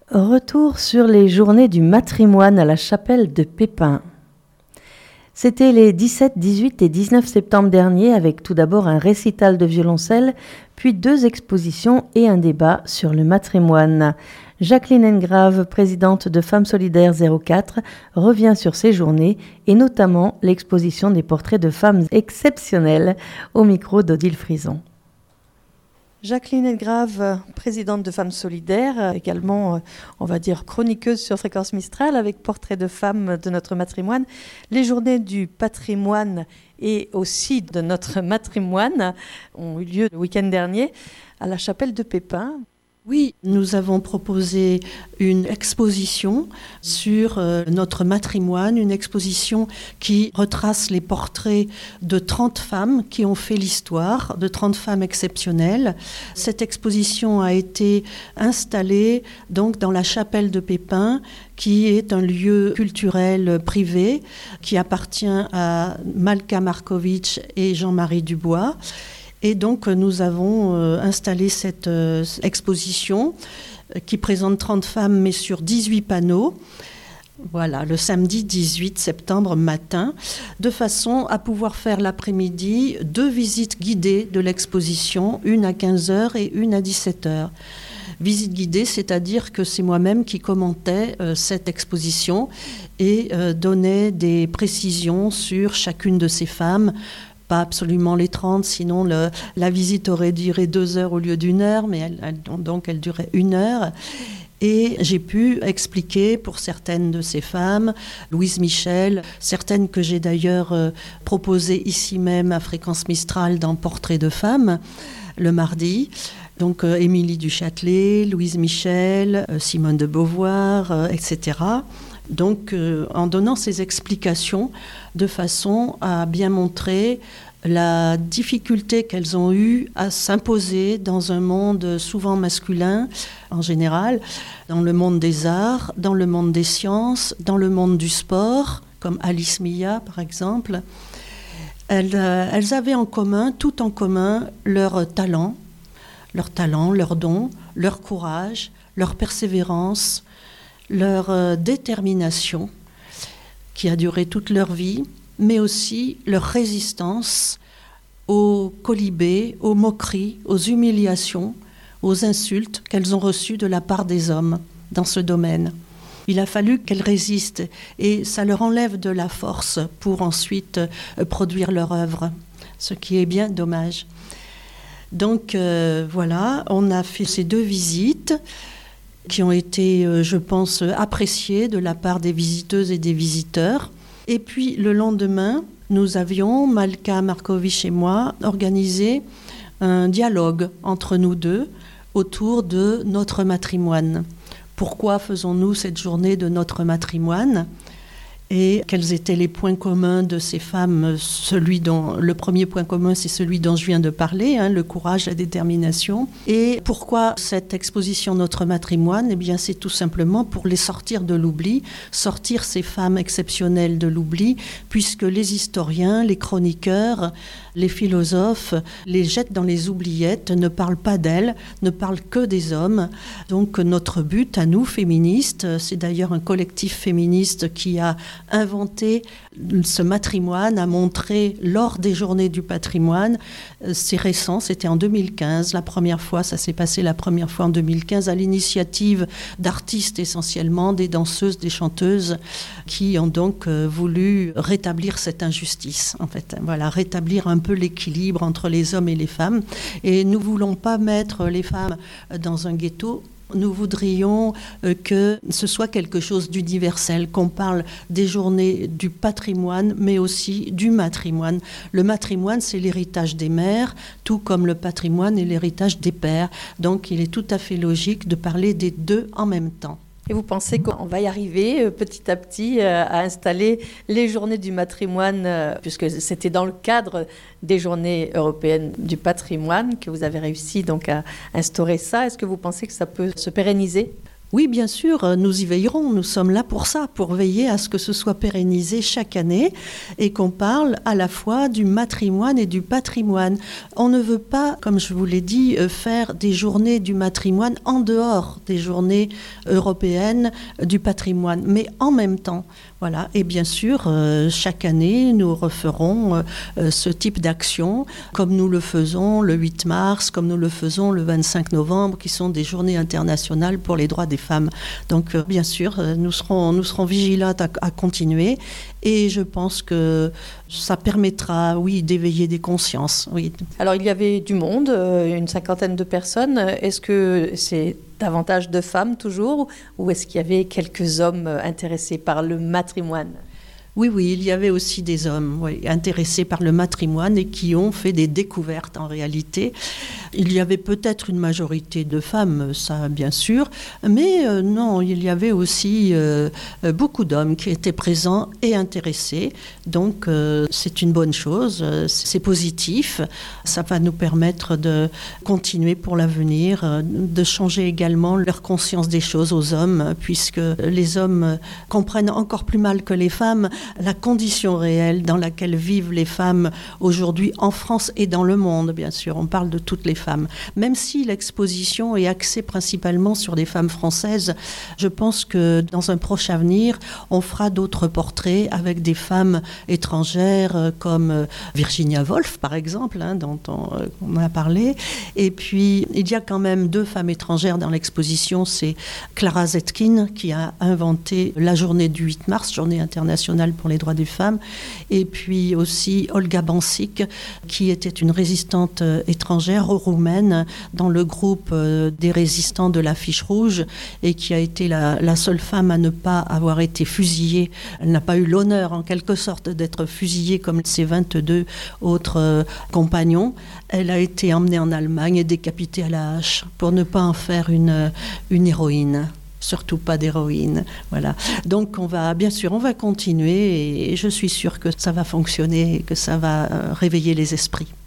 Retour sur les journées du matrimoine à la chapelle de Pépin. C'était les 17, 18 et 19 septembre dernier avec tout d'abord un récital de violoncelle, puis 2 expositions et un débat sur le matrimoine. Jacqueline Engrave, présidente de Femmes Solidaires 04, revient sur ces journées et notamment l'exposition des portraits de femmes exceptionnelles au micro d'Odile Frison. Jacqueline Engrave, présidente de Femmes Solidaires, également, on va dire, chroniqueuse sur Fréquence Mistral avec portrait de femmes de notre matrimoine. Les journées du patrimoine et aussi de notre matrimoine ont eu lieu le week-end dernier à la chapelle de Pépin. Oui, nous avons proposé une exposition sur notre matrimoine, une exposition qui retrace les portraits de 30 femmes qui ont fait l'histoire, de 30 femmes exceptionnelles. Cette exposition a été installée donc dans la chapelle de Pépin, qui est un lieu culturel privé qui appartient à Malka Markovic et Jean-Marie Dubois. Et donc, nous avons installé cette exposition qui présente 30 femmes, mais sur 18 panneaux. Voilà, le samedi 18 septembre matin, de façon à pouvoir faire l'après-midi 2 visites guidées de l'exposition, une à 15h et une à 17h. Visite guidée, c'est-à-dire que c'est moi-même qui commentais cette exposition et donnais des précisions sur chacune de ces femmes. Pas absolument les 30, sinon la visite aurait duré 2 heures au lieu d'1 heure, mais elle durait 1 heure. Et j'ai pu expliquer pour certaines de ces femmes, Louise Michel, certaines que j'ai d'ailleurs proposées ici même à Fréquence Mistral dans Portrait de femmes, le mardi. Donc Émilie du Châtelet, Louise Michel, Simone de Beauvoir, etc. Donc, en donnant ces explications de façon à bien montrer la difficulté qu'elles ont eue à s'imposer dans un monde souvent masculin, en général, dans le monde des arts, dans le monde des sciences, dans le monde du sport, comme Alice Milla, par exemple. Elles avaient en commun, tout en commun, leur talent, leur don, leur courage, leur persévérance, leur détermination qui a duré toute leur vie, mais aussi leur résistance aux colibés, aux moqueries, aux humiliations, aux insultes qu'elles ont reçues de la part des hommes dans ce domaine. Il a fallu qu'elles résistent et ça leur enlève de la force pour ensuite produire leur œuvre, ce qui est bien dommage. Donc voilà, on a fait ces 2 visites qui ont été, je pense, appréciées de la part des visiteuses et des visiteurs. Et puis le lendemain, nous avions, Malka Markovic et moi, organisé un dialogue entre nous deux autour de notre matrimoine. Pourquoi faisons-nous cette journée de notre matrimoine ? Et quels étaient les points communs de ces femmes ? Le premier point commun, c'est celui dont je viens de parler, le courage, la détermination. Et pourquoi cette exposition Notre matrimoine ? Eh bien, c'est tout simplement pour les sortir de l'oubli, sortir ces femmes exceptionnelles de l'oubli, puisque les historiens, les chroniqueurs, les philosophes les jettent dans les oubliettes, ne parlent pas d'elles, ne parlent que des hommes. Donc notre but à nous, féministes, c'est d'ailleurs un collectif féministe qui a inventé ce matrimoine, a montré lors des journées du patrimoine. C'est récent, c'était en 2015, la première fois, ça s'est passé la première fois en 2015 à l'initiative d'artistes essentiellement, des danseuses, des chanteuses qui ont donc voulu rétablir cette injustice, en fait. Voilà, rétablir un peu l'équilibre entre les hommes et les femmes. Et nous ne voulons pas mettre les femmes dans un ghetto. Nous voudrions que ce soit quelque chose d'universel, qu'on parle des journées du patrimoine, mais aussi du matrimoine. Le matrimoine, c'est l'héritage des mères, tout comme le patrimoine est l'héritage des pères. Donc, il est tout à fait logique de parler des 2 en même temps. Et vous pensez qu'on va y arriver petit à petit à installer les journées du matrimoine, puisque c'était dans le cadre des journées européennes du patrimoine que vous avez réussi donc à instaurer ça. Est-ce que vous pensez que ça peut se pérenniser ? Oui, bien sûr, nous y veillerons. Nous sommes là pour ça, pour veiller à ce que ce soit pérennisé chaque année et qu'on parle à la fois du matrimoine et du patrimoine. On ne veut pas, comme je vous l'ai dit, faire des journées du matrimoine en dehors des journées européennes du patrimoine, mais en même temps. Voilà. Et bien sûr, chaque année, nous referons ce type d'action, comme nous le faisons le 8 mars, comme nous le faisons le 25 novembre, qui sont des journées internationales pour les droits des femmes. Donc, bien sûr, nous serons vigilantes à continuer. Et je pense que ça permettra, oui, d'éveiller des consciences. Oui. Alors, il y avait du monde, une 50aine de personnes. Est-ce que c'est davantage de femmes toujours, ou est-ce qu'il y avait quelques hommes intéressés par le matrimoine ? Oui, il y avait aussi des hommes intéressés par le matrimoine et qui ont fait des découvertes en réalité. Il y avait peut-être une majorité de femmes, ça bien sûr, mais non, il y avait aussi beaucoup d'hommes qui étaient présents et intéressés. Donc c'est une bonne chose, c'est positif. Ça va nous permettre de continuer pour l'avenir, de changer également leur conscience des choses aux hommes, puisque les hommes comprennent encore plus mal que les femmes la condition réelle dans laquelle vivent les femmes aujourd'hui en France et dans le monde, bien sûr. On parle de toutes les femmes. Même si l'exposition est axée principalement sur des femmes françaises, je pense que dans un proche avenir, on fera d'autres portraits avec des femmes étrangères comme Virginia Woolf, par exemple, dont on a parlé. Et puis, il y a quand même 2 femmes étrangères dans l'exposition. C'est Clara Zetkin, qui a inventé la journée du 8 mars, journée internationale pour les droits des femmes, et puis aussi Olga Bancic, qui était une résistante étrangère roumaine dans le groupe des résistants de l'Affiche rouge et qui a été la seule femme à ne pas avoir été fusillée. Elle n'a pas eu l'honneur en quelque sorte d'être fusillée comme ses 22 autres compagnons. Elle a été emmenée en Allemagne et décapitée à la hache pour ne pas en faire une héroïne. Surtout pas d'héroïne. Voilà. Donc on va continuer et je suis sûre que ça va fonctionner et que ça va réveiller les esprits.